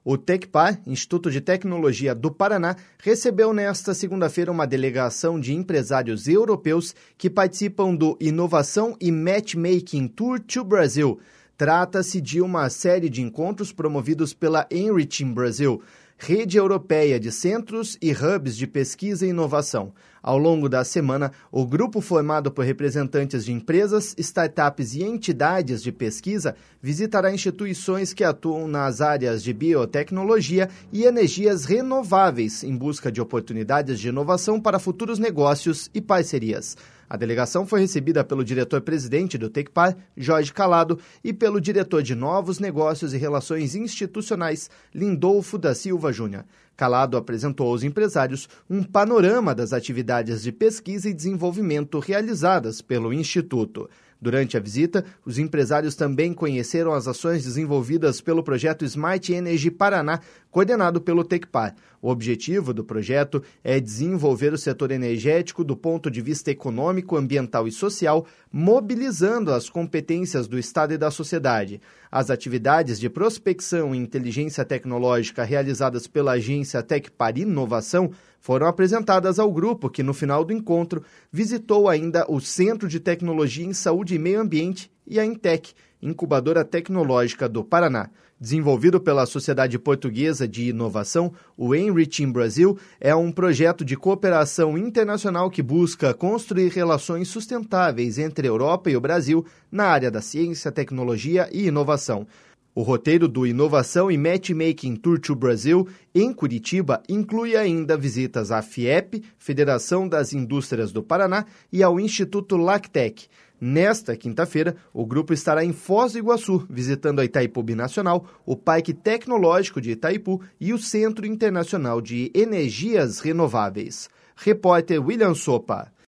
O Tecpar, Instituto de Tecnologia do Paraná, recebeu nesta segunda-feira uma delegação de empresários europeus que participam do Inovação e Matchmaking Tour to Brasil. Trata-se de uma série de encontros promovidos pela Enriching Brasil, rede europeia de centros e hubs de pesquisa e inovação. Ao longo da semana, o grupo formado por representantes de empresas, startups e entidades de pesquisa visitará instituições que atuam nas áreas de biotecnologia e energias renováveis em busca de oportunidades de inovação para futuros negócios e parcerias. A delegação foi recebida pelo diretor-presidente do Tecpar, Jorge Calado, e pelo diretor de Novos Negócios e Relações Institucionais, Lindolfo da Silva Júnior. Calado apresentou aos empresários um panorama das atividades de pesquisa e desenvolvimento realizadas pelo Instituto. Durante a visita, os empresários também conheceram as ações desenvolvidas pelo projeto Smart Energy Paraná, coordenado pelo Tecpar. O objetivo do projeto é desenvolver o setor energético do ponto de vista econômico, ambiental e social, mobilizando as competências do Estado e da sociedade. As atividades de prospecção e inteligência tecnológica realizadas pela agência Tecpar Inovação foram apresentadas ao grupo, que no final do encontro visitou ainda o Centro de Tecnologia em Saúde e Meio Ambiente e a Intec, incubadora tecnológica do Paraná. Desenvolvido pela Sociedade Portuguesa de Inovação, o Enriching Brasil é um projeto de cooperação internacional que busca construir relações sustentáveis entre a Europa e o Brasil na área da ciência, tecnologia e inovação. O roteiro do Inovação e Matchmaking Tour to Brasil, em Curitiba, inclui ainda visitas à FIEP, Federação das Indústrias do Paraná, e ao Instituto Lactec. Nesta quinta-feira, o grupo estará em Foz do Iguaçu, visitando a Itaipu Binacional, o Parque Tecnológico de Itaipu e o Centro Internacional de Energias Renováveis. Repórter William Sopa.